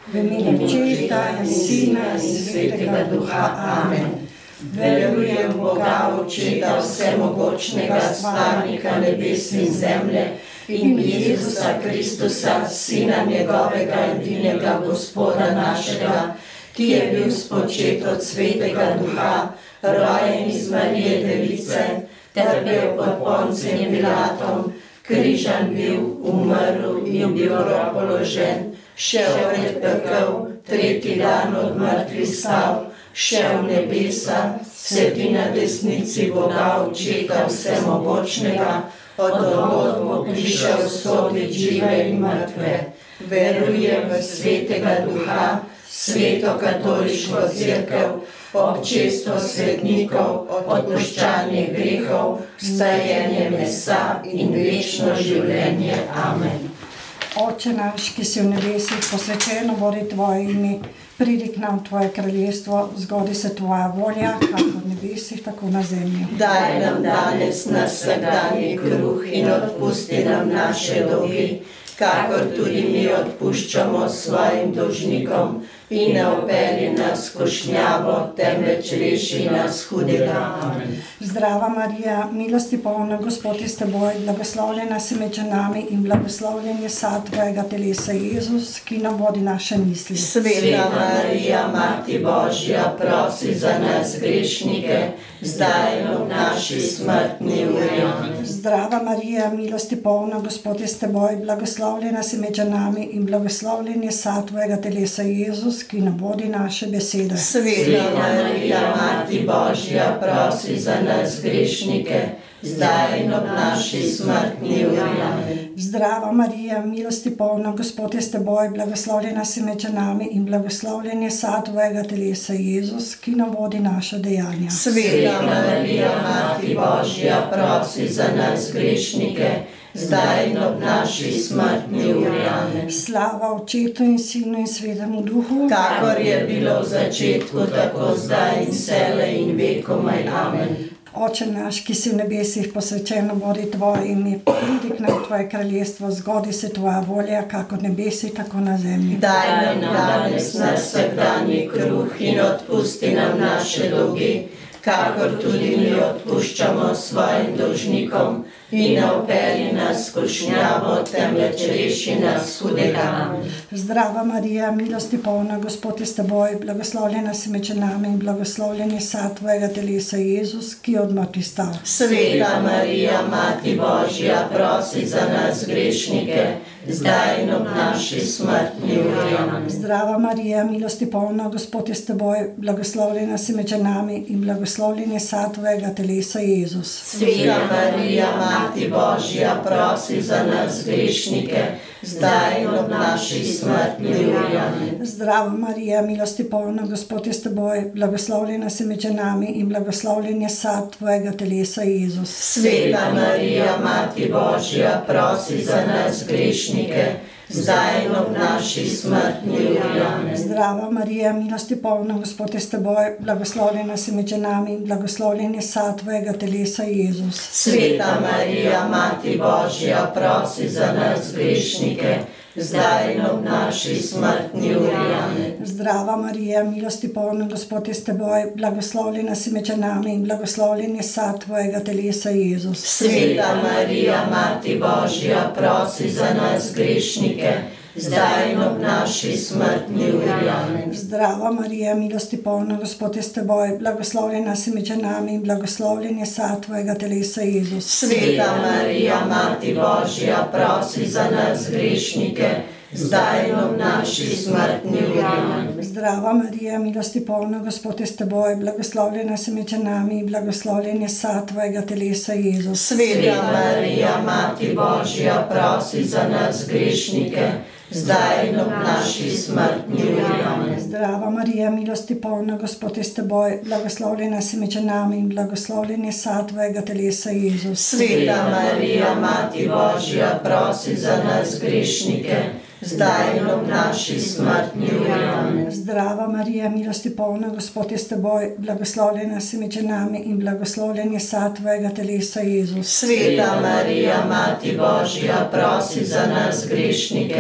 v imenu Očeta in Sina in Svetega Duha. Amen. Verujem v Boga, Očeta vsemogočnega, stvarnika nebes in zemlje, in Jezusa Kristusa, Sina njegovega edinega Gospoda našega, ki je bil spočet od Svetega Duha, rojen iz Marije Device, trpel pod Poncijem Pilatom, križan bil, umrl in bil položen, šel pred pekel, tretji dan od mrtvih stal, šel v nebesa, sedi na desnici Boga Očeta vsemogočnega, od kod bo prišel sodit žive in mrtve. Verujem v Svetega Duha, Sveto katoliško cerkev, občestvo svetnikov, odpuščanje grehov, vstajenje mesa in večno življenje. Amen. Oče naš, ki si v nebesih, posvečeno bodi tvoje ime, pridi k nam tvoje kraljestvo, zgodi se tvoja volja, kako v nebesih, tako na zemlji. Daj nam danes naš vsakdanji kruh in odpusti nam naše dolgi, kakor tudi mi odpuščamo svojim dolžnikom, in ne vpelji nas v skušnjavo, temveč reši nas hudega. Amen. Zdrava Marija, milosti polna, Gospod je s teboj, blagoslovljena si med ženami in blagoslovljen je sad tvojega telesa, Jezus, ki nam vodi naše misli. Sveta Marija, Mati Božja, prosi za nas grešnike, zdaj in ob naši smrtni uri. Amen. Zdrava Marija, milosti polna, Gospod je s teboj, blagoslovljena si med ženami in blagoslovljen je sad tvojega telesa, Jezus, ki nam vodi naše besede. Sveta Marija, Mati Božja, prosi za nas grešnike, zdaj in ob naši smrtni uri. Amen. Zdrava Marija, milosti polna, Gospod je s teboj, blagoslovljena si med ženami in blagoslovljen je sad tvojega telesa, Jezus, ki nam vodi naša dejanja. Sveta Marija, Mati Božja, prosi za nas grešnike, zdaj in ob naši smrtni uri. Amen. Slava Očetu in Sinu in Svetemu Duhu, kakor je bilo v začetku, tako zdaj in vselej in vekomaj. Amen. Oče naš, ki si v nebesih, posvečeno bodi tvoje ime, pridi k nam tvoje kraljestvo, zgodi se tvoja volja, kako v nebesih, tako na zemlji. Daj nam danes naš vsakdanji kruh in odpusti nam naše dolgi, kakor tudi mi odpuščamo svojim dolžnikom, in ne vpelji nas v skušnjavo, temveč reši nas hudega. Amen. Zdrava Marija, milosti polna, Gospod je s teboj, blagoslovljena si med ženami in blagoslovljen je sad tvojega telesa, Jezus, ki je od mrtvih vstal. Sveta Marija, Mati Božja, prosi za nas grešnike, zdaj in ob naši smrtni uri. Amen. Zdrava Marija, milosti polna, Gospod je s teboj, blagoslovljena si med ženami in blagoslovljen je sad tvojega telesa, Jezus. Sveta Marija, Mati Božja, prosi za nas grešnike, zdaj in ob naši smrtni uri. Amen. Zdrava Marija, milosti polna, Gospod je s teboj, blagoslovljena si med ženami in blagoslovljen je sad tvojega telesa, Jezus. Sveta Marija, Mati Božja, prosi za nas grešnike, zdaj in ob naši smrtni uri. Amen. Zdrava Marija, milosti polna, Gospod je s teboj, blagoslovljena si med ženami in blagoslovljen je sad tvojega telesa, Jezus. Sveta Marija, Mati Božja, prosi za nas grešnike, zdaj in ob naši smrtni uri. Amen. Zdrava Marija, milosti polna, Gospod je s teboj, blagoslovljena si med ženami in blagoslovljen je sad tvojega telesa, Jezus. Sveta Marija, Mati Božja, prosi za nas grešnike, zdaj in ob naši smrtni uri. Amen. Zdrava Marija, milosti polna, Gospod je s teboj, blagoslovljena si med ženami in blagoslovljen je sad tvojega telesa, Jezus. Sveta Marija, Mati Božja, prosi za nas grešnike, zdaj in ob naši smrtni uri. Amen. Zdrava Marija, milosti polna, Gospod je s teboj, blagoslovljena si med ženami in blagoslovljen je sad tvojega telesa, Jezus. Sveta Marija, Mati Božja, prosi za nas grešnike, zdaj in ob naši smrtni uri. Amen. Zdrava Marija, milosti polna, Gospod je s teboj, blagoslovljena si med ženami in blagoslovljen je sad tvojega telesa, Jezus. Sveta Marija, Mati Božja, prosi za nas grešnike, zdaj in ob naši smrtni uri. Amen. Zdrava Marija, milosti polna, Gospod je s teboj, blagoslovljena si med ženami in blagoslovljen je sad tvojega telesa, Jezus. Sveta Marija, Mati Božja, prosi za nas grešnike,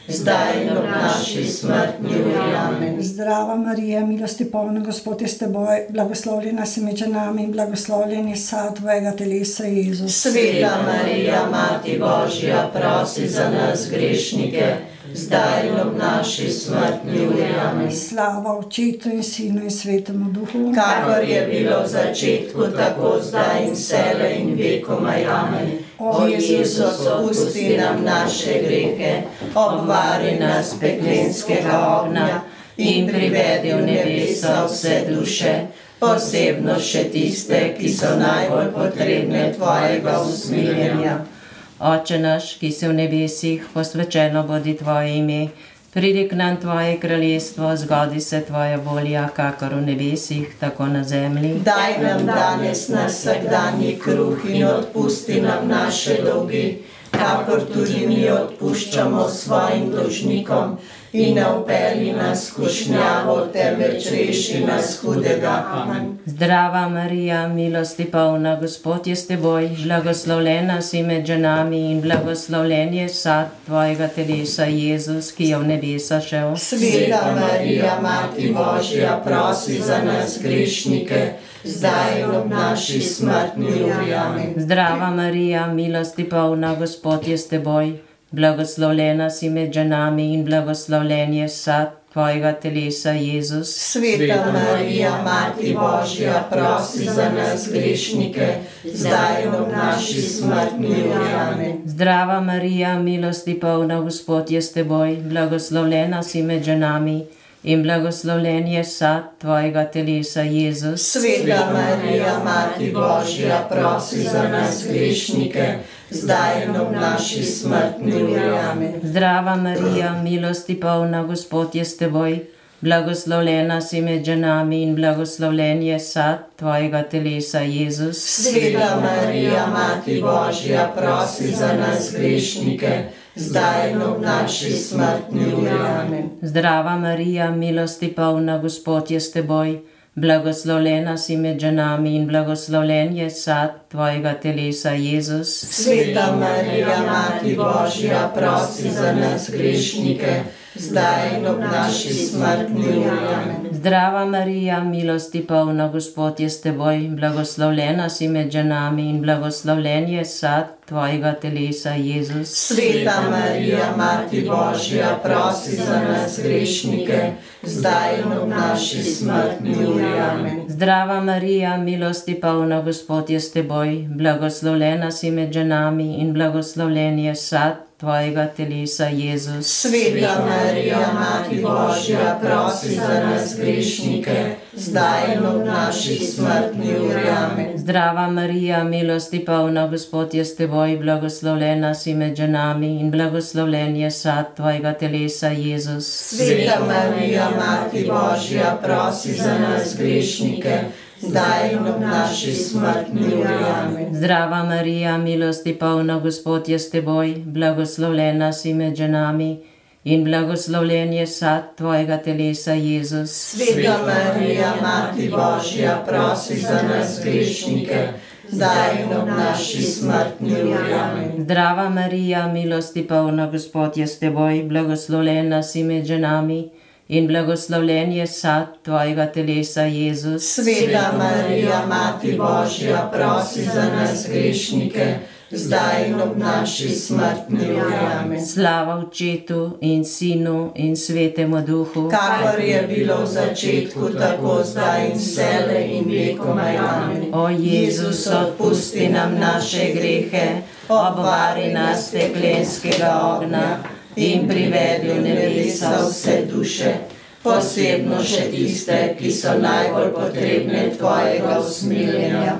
zdaj in ob naši smrtni uri. Amen. Zdrava Marija, milosti polna, Gospod je s teboj, blagoslovljena si med ženami in blagoslovljen je sad tvojega telesa, Jezus. Sveta Marija, Mati Božja, prosi za nas grešnike, zdaj in ob naši smrtni uri. Amen. Slava Očetu in Sinu in Svetemu Duhu, kakor je bilo v začetku, tako zdaj in vselej in vekomaj. Amen. O Jezus, odpusti nam naše grehe, obvari nas peklenskega ognja in privedi v nebesa vse duše, posebno še tiste, ki so najbolj potrebne tvojega usmiljenja. Oče naš, ki si v nebesih, posvečeno bodi tvoje ime, pridi k nam tvoje kraljestvo, zgodi se tvoja volja, kakor v nebesih, tako na zemlji. Daj nam danes naš vsakdanji kruh in odpusti nam naše dolgi, kakor tudi mi odpuščamo svojim dolžnikom. In ne vpelji nas v skušnjavo, temveč reši nas hudega. Amen. Zdrava Marija, milosti polna, Gospod je s teboj, blagoslovljena si med ženami in blagoslovljen je sad tvojega telesa, Jezus, ki je v nebesa šel. Sveta Marija, Mati Božja, prosi za nas grešnike, zdaj in ob naši smrtni uri. Amen. Zdrava Marija, milosti polna, Gospod je s teboj, blagoslovljena si med ženami in blagoslovljen je sad tvojega telesa, Jezus. Sveta Marija, Mati Božja, prosi za nas grešnike, zdaj in ob naši smrtni uri. Amen. Zdrava Marija, milosti polna, Gospod je s teboj, blagoslovljena si med ženami in blagoslovljen je sad tvojega telesa, Jezus. Sveta Marija, Mati Božja, prosi za nas grešnike, zdaj in ob naši smrtni uri. Amen. Zdrava Marija, milosti polna, Gospod je s teboj, blagoslovljena si med ženami in blagoslovljen je sad tvojega telesa, Jezus. Sveta Marija, Mati Božja, prosi za nas grešnike, zdaj in ob naši smrtni uri. Amen. Zdrava Marija, milosti polna, Gospod je s teboj, blagoslovljena si med ženami in blagoslovljen je sad tvojega telesa, Jezus. Sveta Marija, Mati Božja, prosi za nas grešnike, zdaj in ob naši smrtni uri. Amen. Zdrava Marija, milosti polna, Gospod je s teboj, blagoslovljena si med ženami in blagoslovljen je sad tvojega telesa, Jezus. Sveta Marija, Mati Božja, prosi za nas grešnike, zdaj in ob naši smrtni uri. Amen. Zdrava Marija, milosti polna, Gospod je s teboj, blagoslovljena si med ženami in blagoslovljen je sad tvojega telesa, Jezus. Sveta Marija, Mati Božja, prosi za nas grešnike, zdaj in ob naši smrtni uri. Amen. Zdrava Marija, milosti polna, Gospod je s teboj, blagoslovljena si med ženami in blagoslovljen je sad tvojega telesa, Jezus. Sveta Marija, Mati Božja, prosi za nas grešnike, zdaj in ob naši smrtni uri. Amen. Zdrava Marija, milosti polna, Gospod je s teboj, blagoslovljena si med ženami in blagoslovljen je sad tvojega telesa, Jezus. Sveta Marija, Mati Božja, prosi za nas grešnike, zdaj in ob naši smrtni uri. Amen. Zdrava Marija, milosti polna, Gospod je s teboj, blagoslovljena si med ženami in blagoslovljen je sad tvojega telesa, Jezus. Sveta Marija, Mati Božja, prosi za nas grešnike, zdaj in ob naši smrtni uri. Amen. Slava Očetu in Sinu in Svetemu Duhu, kakor je bilo v začetku, tako zdaj in vselej in vekomaj. Amen. O Jezus, odpusti nam naše grehe, obvari nas peklenskega ognja in privedi v nebesa vse duše, posebno še tiste, ki so najbolj potrebne tvojega usmiljenja.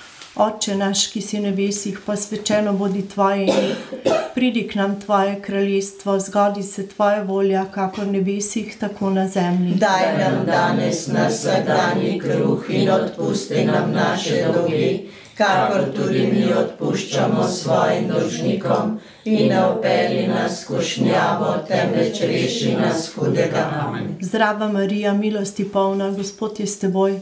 Oče naš, ki si v nebesih, posvečeno bodi tvoje ime, pridi k nam tvoje kraljestvo, zgodi se tvoja volja, kakor v nebesih, tako na zemlji. Daj nam danes naš vsakdanji kruh in odpusti nam naše dolgi, kakor tudi mi odpuščamo svojim dolžnikom, in ne vpelji nas v skušnjavo, temveč reši nas hudega. Amen. Zdrava Marija, milosti polna, Gospod je s teboj,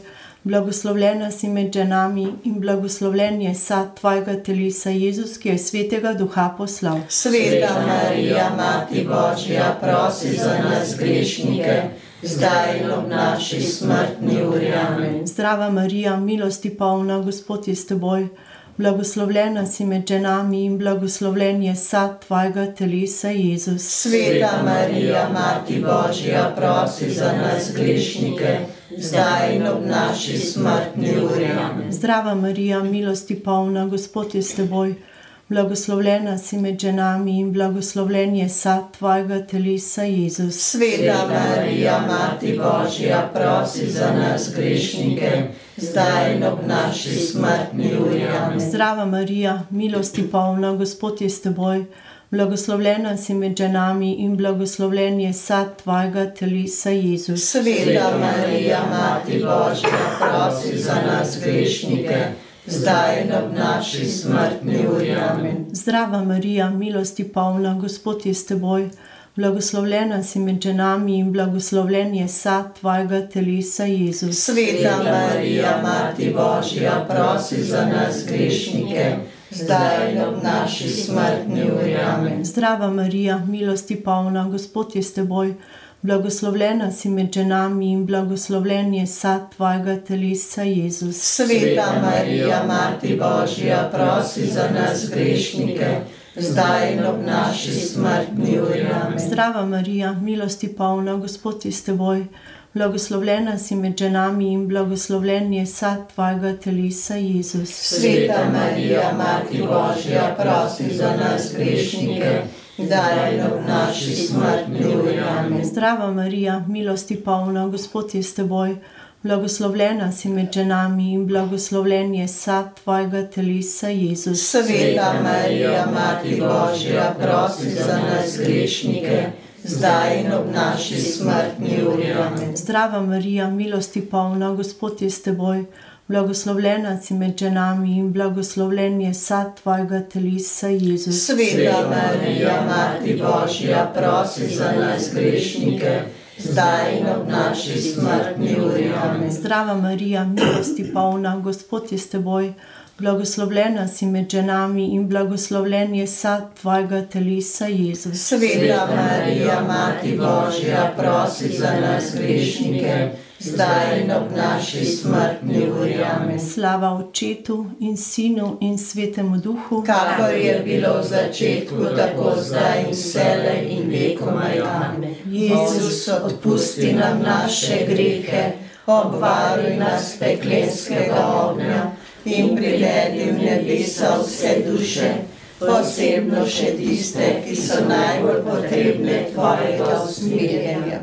blagoslovljena si med ženami in blagoslovljen je sad tvojega telesa, Jezus, ki je Svetega Duha poslal. Sveta Marija, Mati Božja, prosi za nas grešnike, zdaj in ob naši smrtni uri. Amen. Zdrava Marija, milosti polna, Gospod je s teboj, blagoslovljena si med ženami in blagoslovljen je sad tvojega telesa, Jezus. Sveta Marija, Mati Božja, prosi za nas grešnike, zdaj in ob naši smrtni uri. Amen. Zdrava Marija, milosti polna, Gospod je s teboj, blagoslovljena si med ženami in blagoslovljen je sad tvojega telesa, Jezus. Sveta Marija, Mati Božja, prosi za nas grešnike, zdaj in ob naši smrtni uri. Amen. Zdrava Marija, milosti polna, Gospod je s teboj, blagoslovljena si med ženami in blagoslovljen je sad tvojega telesa, Jezus. Sveta Marija, Mati Božja, prosi za nas grešnike, zdaj in ob naši smrtni uri. Amen. Zdrava Marija, milosti polna, Gospod je s teboj, blagoslovljena si med ženami in blagoslovljen je sad tvojega telesa, Jezus. Sveta Marija, Mati Božja, prosi za nas grešnike, zdaj in ob naši smrtni uri. Amen. Zdrava Marija, milosti polna, Gospod je s teboj, blagoslovljena si med ženami in blagoslovljen je sad tvojega telesa, Jezus. Sveta Marija, Mati Božja, prosi za nas grešnike, zdaj in ob naši smrtni uri. Amen. Zdrava Marija, milosti polna, Gospod je s teboj, blagoslovljena si med ženami in blagoslovljen je sad tvojega telesa, Jezus. Sveta Marija, Mati Božja, prosi za nas grešnike, zdaj in ob naši smrtni uri. Amen. Zdrava Marija, milosti polna, Gospod je s teboj, blagoslovljena si med ženami in blagoslovljen je sad tvojega telesa, Jezus. Sveta Marija, Mati Božja, prosi za nas grešnike, zdaj in ob naši smrtni uri. Amen. Zdrava Marija, milosti polna, Gospod je s teboj, blagoslovljena si med ženami in blagoslovljen je sad tvojega telesa, Jezus. Sveta Marija, Mati Božja, prosi za nas grešnike, zdaj in ob naši smrtni uri. Amen. Zdrava Marija, milosti polna, Gospod je s teboj, blagoslovljena si med ženami in blagoslovljen je sad tvojega telesa, Jezus. Sveta Marija, Mati Božja, prosi za nas grešnike, zdaj in ob naši smrtni uri. Amen. Slava Očetu in Sinu in Svetemu Duhu, kakor je bilo v začetku, tako zdaj in vselej in vekomaj. Amen. Jezus, odpusti nam naše grehe, obvaruj nas peklenskega ognja in privedi v nebesa vse duše, posebno še tiste, ki so najbolj potrebne tvojega usmiljenja.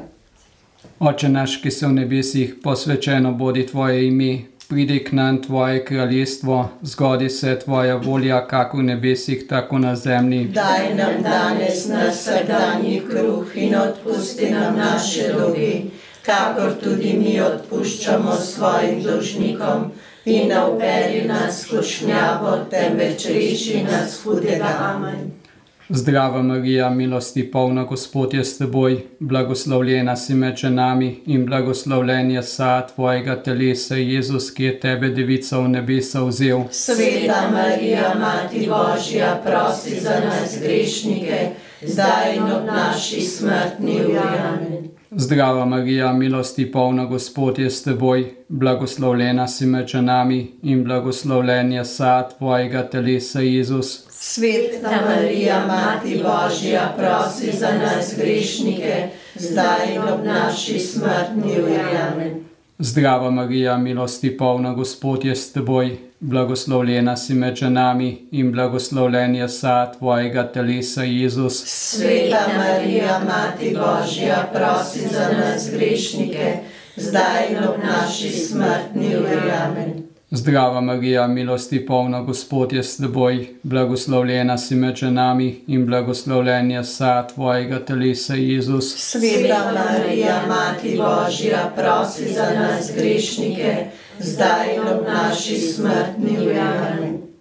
Oče naš, ki si v nebesih, posvečeno bodi tvoje ime, pridi k nam tvoje kraljestvo, zgodi se tvoja volja, kako v nebesih, tako na zemlji. Daj nam danes naš vsakdanji kruh in odpusti nam naše dolge, kakor tudi mi odpuščamo svojim dolžnikom, in ne vpelji nas v skušnjavo, temveč reši nas hudega. Amen. Zdrava Marija, milosti polna, Gospod je s teboj, blagoslovljena si med ženami in blagoslovljen je sad tvojega telesa, Jezus, ki je tebe, devica, v nebesa vzel. Sveta Marija, Mati Božja, prosi za nas grešnike, zdaj in ob naši smrtni uri. Amen. Zdrava Marija, milosti polna, Gospod je s teboj, blagoslovljena si med ženami in blagoslovljen je sad tvojega telesa, Jezus. Sveta Marija, Mati Božja, prosi za nas grešnike, zdaj in ob naši smrtni uri. Amen. Zdrava Marija, milosti polna, Gospod je s teboj, blagoslovljena si med ženami in blagoslovljen je sad tvojega telesa, Jezus. Sveta Marija, Mati Božja, prosi za nas grešnike, zdaj in ob naši smrtni uri. Amen. Zdrava Marija, milosti polna, Gospod je s teboj, blagoslovljena si med ženami in blagoslovljen je sad tvojega telesa, Jezus. Sveta Marija, Mati Božja, prosi za nas grešnike, zdaj in ob naši smrtni uri. Amen.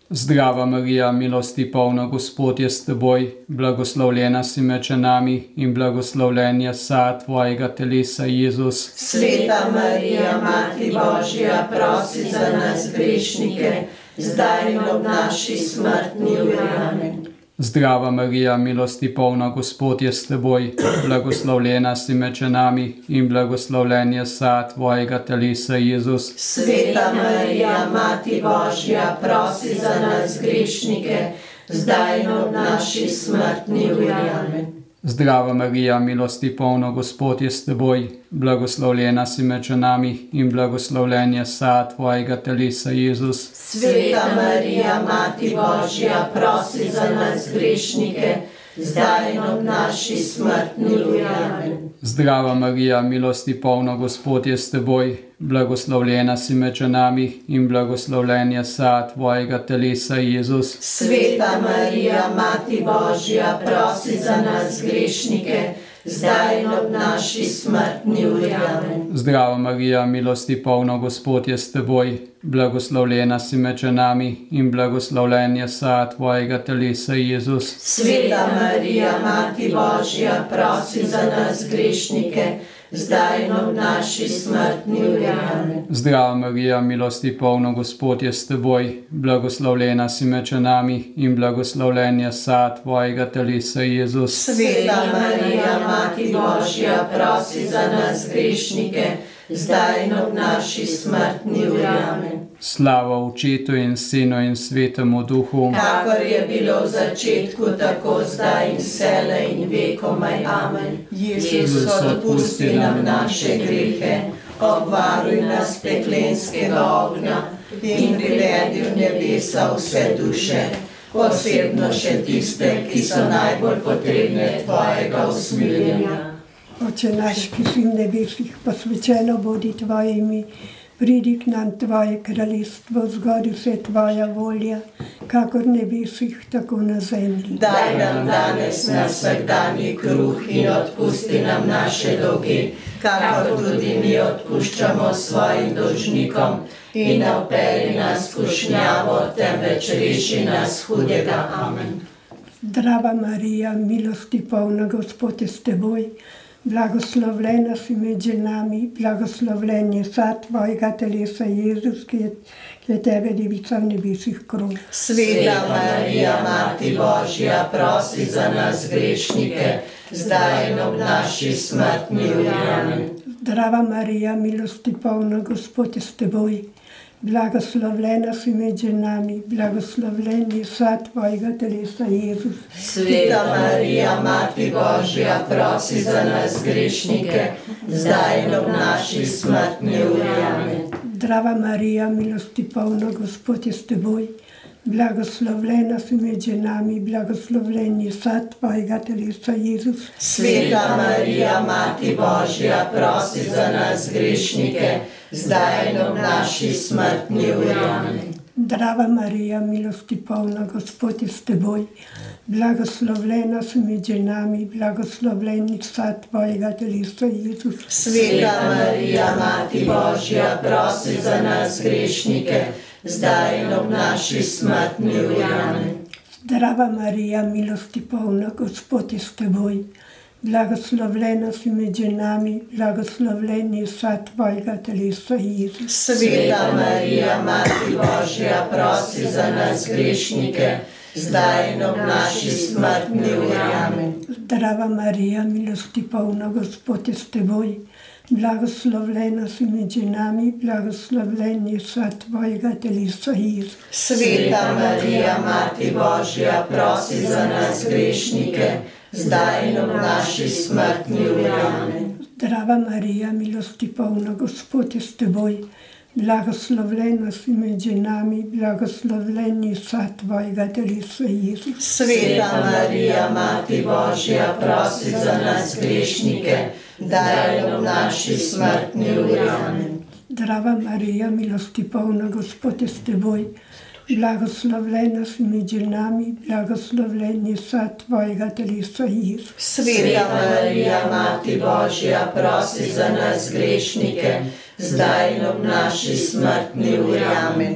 Zdrava Marija, milosti polna, Gospod je s teboj, blagoslovljena si med ženami in blagoslovljen je sad tvojega telesa, Jezus. Sveta Marija, Mati Božja, prosi za nas grešnike, zdaj in ob naši smrtni uri. Amen. Zdrava Marija, milosti polna, Gospod je s teboj, blagoslovljena si med ženami in blagoslovljen je sad tvojega telesa, Jezus. Sveta Marija, Mati Božja, prosi za nas grešnike, zdaj in ob naši smrtni uri. Amen. Zdrava Marija, milosti polna, Gospod je s teboj, blagoslovljena si med ženami in blagoslovljen je sad tvojega telesa, Jezus. Sveta Marija, Mati Božja, prosi za nas grešnike, zdaj in ob naši smrtni uri. Amen. Zdrava Marija, milosti polna, Gospod je s teboj, blagoslovljena si med ženami in blagoslovljen je sad tvojega telesa, Jezus. Sveta Marija, Mati Božja, prosi za nas grešnike, zdaj in ob naši smrtni uri. Amen. Zdrava Marija, milosti polna, Gospod je s teboj, blagoslovljena si med ženami in blagoslovljen je sad tvojega telesa, Jezus. Sveta Marija, Mati Božja, prosi za nas grešnike, zdaj in ob naši smrtni uri. Amen. Zdrava Marija, milosti polna, Gospod je s teboj, blagoslovljena si med ženami in blagoslovljen je sad tvojega telesa, Jezus. Sveta Marija, Mati Božja, prosi za nas grešnike, zdaj in ob naši smrtni uri. Amen. Slava Očetu in Sinu in Svetemu Duhu, kakor je bilo v začetku, tako zdaj in vselej in vekomaj. Amen. Jezus, odpusti nam naše grehe, obvaruj nas peklenskega ognja in privedi v nebesa vse duše, posebno še tiste, ki so najbolj potrebne tvojega usmiljenja. Oče naš, ki si v nebesih, posvečeno bodi tvoje ime, pridi k nam tvoje kraljestvo, zgodi se tvoja volja, kakor v nebesih, tako na zemlji. Daj nam danes naš vsakdanji kruh in odpusti nam naše dolge, kakor tudi mi odpuščamo svojim dolžnikom, in ne vpelji nas v skušnjavo, temveč reši nas hudega. Amen. Zdrava Marija, milosti polna, Gospod je s teboj, blagoslovljena si med ženami, blagoslovljen je sad tvojega telesa, Jezus, ki je tebe devica v nebesih krov. Sveta Marija, Mati Božja, prosi za nas grešnike, zdaj in ob naši smrtni uri. Amen. Zdrava Marija, milosti polna, Gospod je s teboj, blagoslovljena si med ženami, blagoslovljen je sad tvojega telesa, Jezus. Sveta Marija, Mati Božja, prosi za nas grešnike, zdaj in ob naši smrtni uri. Amen. Zdrava Marija, milosti polna, Gospod je s teboj, blagoslovljena si med ženami, blagoslovljen je sad tvojega telesa, Jezus. Sveta Marija, Mati Božja, prosi za nas grešnike, zdaj in ob naši smrtni uri. Amen. Zdrava Marija, milosti polna, Gospod je s teboj, blagoslovljena si med ženami, blagoslovljen je sad tvojega telesa, Jezus. Sveta Marija, Mati Božja, prosi za nas grešnike, zdaj in ob naši smrtni uri. Amen. Zdrava Marija, milosti polna, Gospod je s teboj, blagoslovljena si med ženami, blagoslovljen je sad tvojega telesa, Jezus. Sveta Marija, Mati Božja, prosi za nas grešnike, zdaj in ob naši smrtni uri. Amen. Zdrava Marija, milosti polna, Gospod je s teboj, blagoslovljena si med ženami, blagoslovljen je sad tvojega telesa, Jezus. Sveta Marija, Mati Božja, prosi za nas grešnike, zdaj in ob naši smrtni uri. Amen. Zdrava Marija, milosti polna, Gospod je s teboj, blagoslovljena si med ženami, blagoslovljen je sad tvojega telesa, Jezus. Sveta Marija, Mati Božja, prosi za nas grešnike, zdaj in ob naši smrtni uri. Amen. Zdrava Marija, milosti polna, Gospod je s teboj, blagoslovljena si med ženami, blagoslovljen je sad tvojega telesa, Jezus. Sveta Marija, Mati Božja, prosi za nas grešnike, zdaj in ob naši smrtni uri. Amen.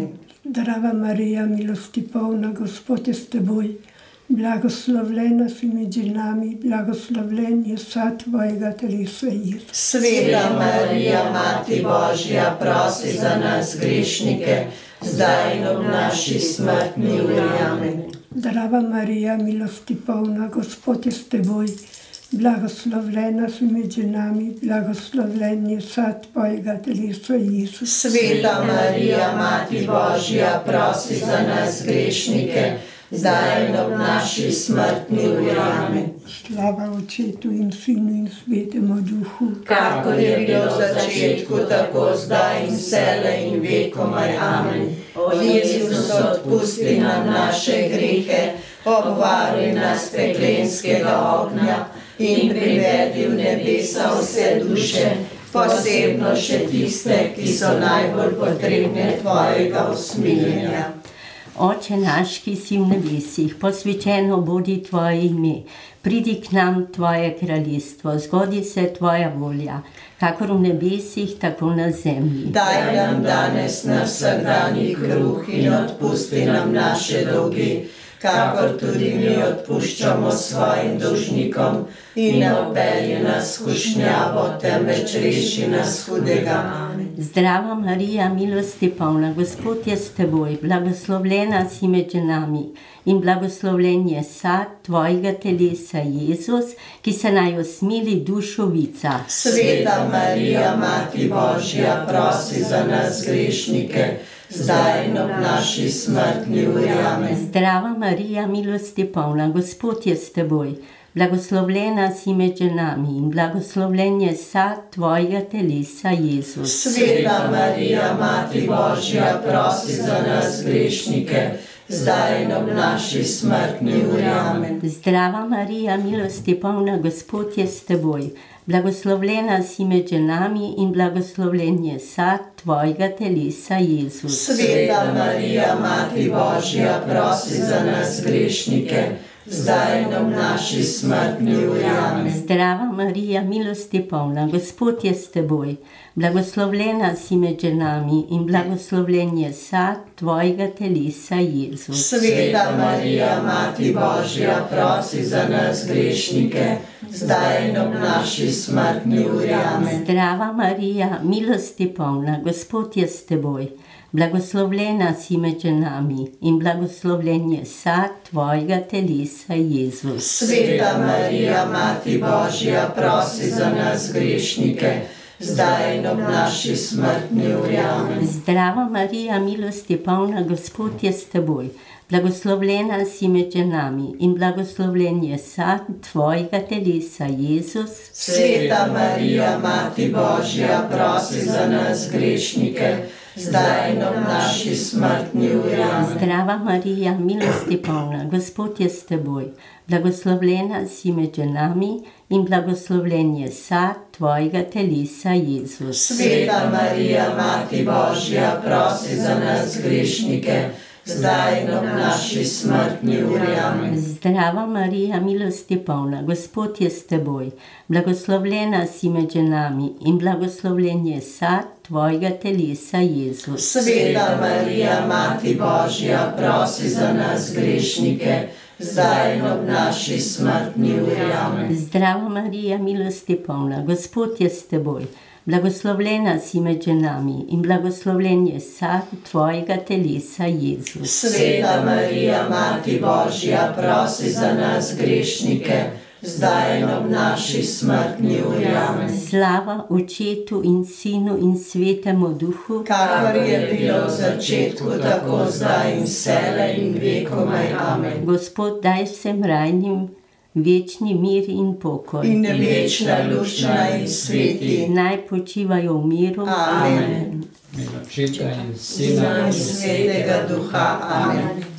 Zdrava Marija, milosti polna, Gospod je s teboj. Blagoslovljena si med ženami, blagoslovljen je sad tvojega telesa, Jezus. Sveta Marija, Mati Božja, prosi za nas grešnike, zdaj in ob naši smrtni uri. Amen. Zdrava Marija, milosti polna, Gospod je s teboj. Blagoslovljena si med ženami, blagoslovljen je sad tvojega telesa, Jezus. Sveta Marija, Mati Božja, prosi za nas grešnike, zdaj in ob naši smrtni uri. Amen. Slava Očetu in Sinu in Svetemu Duhu, kakor je bilo v začetku, tako zdaj in vselej in vekomaj. Amen. O Jezus, odpusti nam naše grehe, obvaruj nas peklenskega ognja in privedi v nebesa vse duše, posebno še tiste, ki so najbolj potrebne tvojega usmiljenja. Oče naš, ki si v nebesih, posvečeno bodi tvoje ime. Pridi k nam tvoje kraljestvo, zgodi se tvoja volja, kakor v nebesih, tako na zemlji. Daj nam danes naš vsakdanji kruh in odpusti nam naše dolge, kakor tudi mi odpuščamo svojim dolžnikom, in ne vpelji nas v skušnjavo, temveč reši nas hudega. Amen. Zdrava Marija, milosti polna, Gospod je s teboj, blagoslovljena si med ženami in blagoslovljen je sad tvojega telesa, Jezus, ki se naj osmili dušovica. Sveta Marija, Mati Božja, prosi za nas grešnike, zdaj in ob naši smrtni uri. Amen. Zdrava Marija, milosti polna, Gospod je s teboj, blagoslovljena si med ženami in blagoslovljen je sad tvojega telesa, Jezus. Sveta Marija, Mati Božja, prosi za nas grešnike, zdaj in ob naši smrtni uri. Amen. Zdrava Marija, milosti polna, Gospod je s teboj, blagoslovljena si med ženami in blagoslovljen je sad tvojega telesa, Jezus. Sveta Marija, Mati Božja, prosi za nas grešnike, zdaj in ob naši smrtni uri. Amen. Zdrava Marija, milosti polna, Gospod je s teboj, blagoslovljena si med ženami in blagoslovljen je sad tvojega telesa, Jezus. Sveta Marija, Mati Božja, prosi za nas grešnike, zdaj in ob naši smrtni uri. Amen. Zdrava Marija, milosti polna, Gospod je s teboj, blagoslovljena si med ženami in blagoslovljen je sad tvojega telesa, Jezus. Sveta Marija, Mati Božja, prosi za nas grešnike, zdaj in ob naši smrtni uri. Amen. Zdrava Marija, milosti polna, Gospod je s teboj, blagoslovljena si med ženami in blagoslovljen je sad tvojega telesa, Jezus. Sveta Marija, Mati Božja, prosi za nas grešnike, zdaj in ob naši smrtni uri. Amen. Zdrava Marija, milosti polna, Gospod je s teboj, blagoslovljena si med ženami in blagoslovljen je sad tvojega telesa, Jezus. Sveta Marija, Mati Božja, prosi za nas grešnike, zdaj in ob naši smrtni uri. Amen. Zdrava Marija, milosti polna, Gospod je s teboj, blagoslovljena si med ženami in blagoslovljen je sad tvojega telesa, Jezus. Sveta Marija, Mati Božja, prosi za nas grešnike, zdaj in ob naši smrtni uri. Amen. Zdrava Marija, milosti polna, Gospod je s teboj, blagoslovljena si med ženami in blagoslovljen je sad tvojega telesa, Jezus. Sveta Marija, Mati Božja, prosi za nas grešnike, zdaj in ob naši smrtni uri. Amen. Slava Očetu in Sinu in Svetemu Duhu, kakor je bilo v začetku, tako zdaj in vselej in vekomaj. Amen. Gospod, daj vsem rajnim večni mir in pokoj. In večna lučna in sveti. Naj počivajo v miru. Amen. Očeta in Sina in Svetega Duha. Amen.